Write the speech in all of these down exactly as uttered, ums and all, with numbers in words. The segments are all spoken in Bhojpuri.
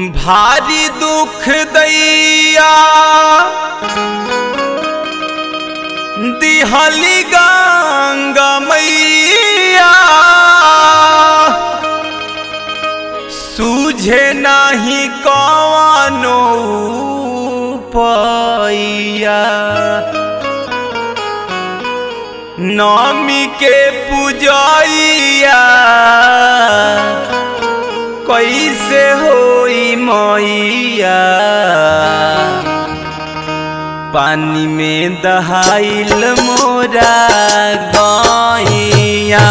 भारी दुख दैया दिहली गंगा मैया सूझे नाही कवनो उपाया नौमी के पूजैया कैसे होई मैया पानी में दहाइल मोरा गैया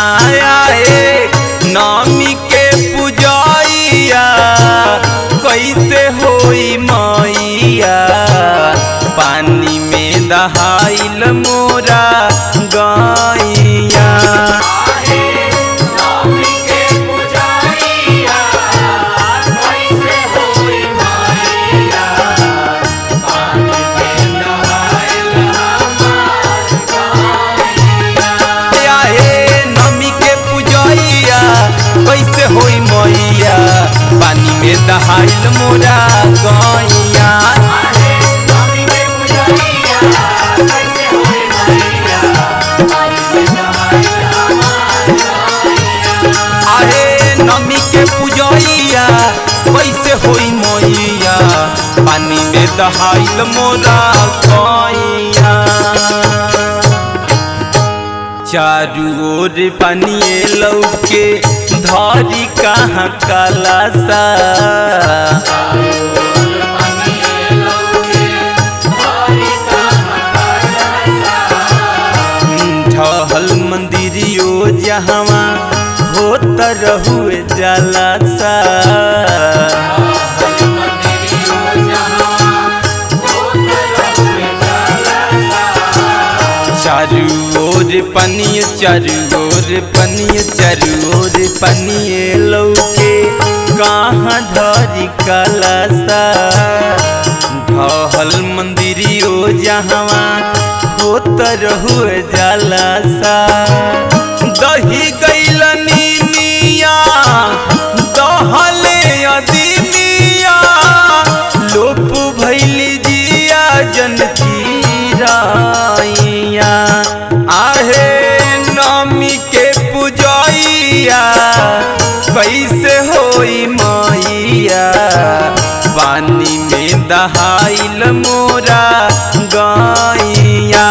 नौमी के पूजैया कैसे होई मैया पानी में दहाइल मोरा गैया कैसे होई मैया पानी में दहाइल मोरा गैया आहे नमी के पूजैया कैसे होई मैया पानी में दहाइल मोरा गैया चारू ओर पानी लौके धारी कहाँ कलासा ढहल मंदिरियो जहाँ होत रहुए जलासा चारू ओर पनिय चारू ओर पनिय चारू ओर पनिय लौके कहाँ धरी कलासा ढहल मंदिरियो जहाँ होत रहुए जलासा दही गैल नीमिया दहले अदीमिया लोप भैली जिया जनती राइया आहे नमी के पूजैया कैसे होई मैया पानी में दहाइल मोरा गैया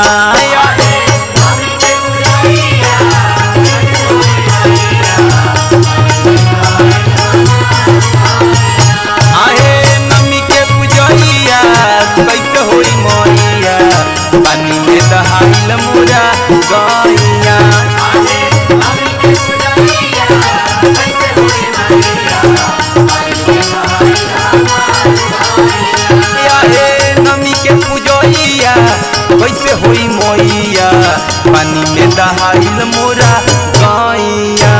आहे नमी के पूजैया कैसे होई मैया पानी में दहाइल मोरा गैया नमी के पूजैया कैसे होई मैया पानी में दहाइल मोरा गैया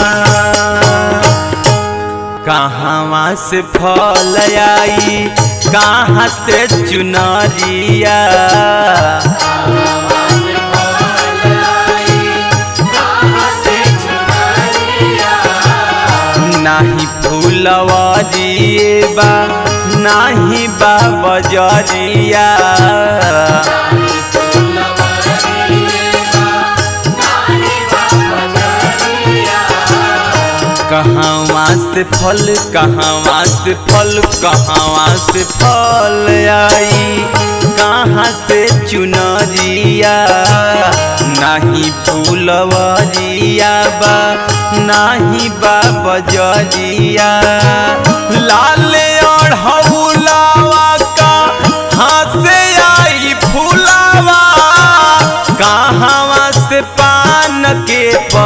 कहाँ से फल आई कहाँ से चुनरिया नाही फूलवरिए बा नाही बा बजरिया कहाँ से फल कहाँ से फल कहाँ से फल आई कहाँ से चुनरिया नाही फूलवरिया बा नाही बा बजरिया लाल अढ़ौलावा कहाँ से आई फूलावा कहाँ से पान के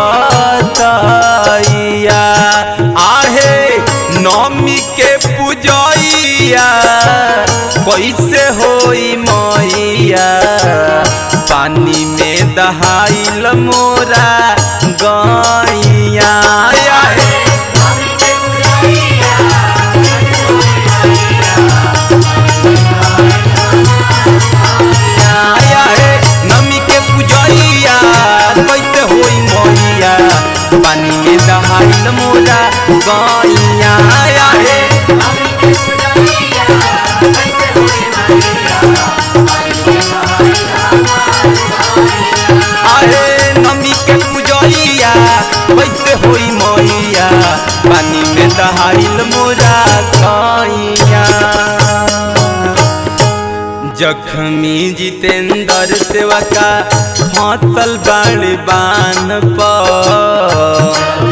पतैया आहे नौमी के पूजैया कैसे होई मैया पानी में दहाइल मोरा गैया नमी के पूजैया कैसे होई मैया पानी में दहाइल मोरा गैया। जख्मी जितेंद्र सेवका फसल बाड़ बान पर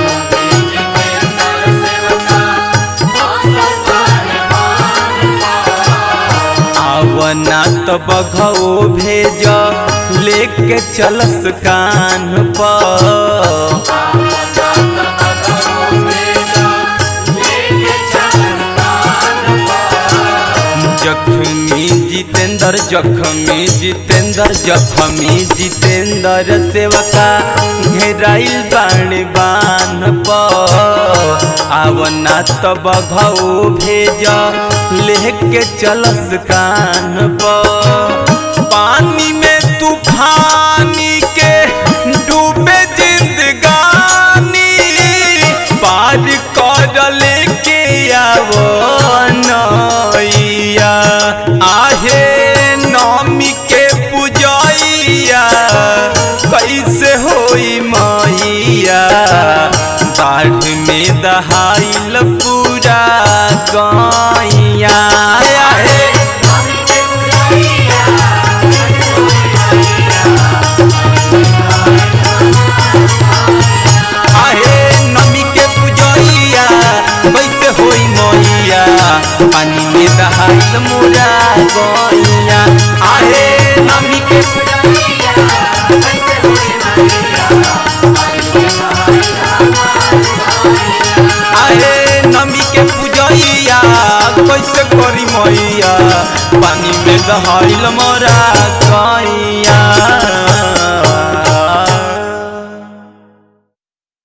आवना तो बघो भेज लेके चलस कान पर जख्मी जितेंद्र जख्मी जितेंद्र जख्मी जितेंद्र सेवका घेराइल बाण बान पर आवना तो बघो भेज लेके चलस कान पर पानी में तूफानी के डूबे जिंदगानी पार कर लेके आवो नैया आहे नौमी के पूजैया कैसे होई मैया बाढ़ में दहाइल पूरा गैया आहे नमी के पूजैया कैसे होई मैया पानी में दहाइल मोरा गैया आहे नमी के पूजैया कैसे होई आहे नमी के पूजैया कैसे करी मैया पानी में दहाइल मोरा गैया।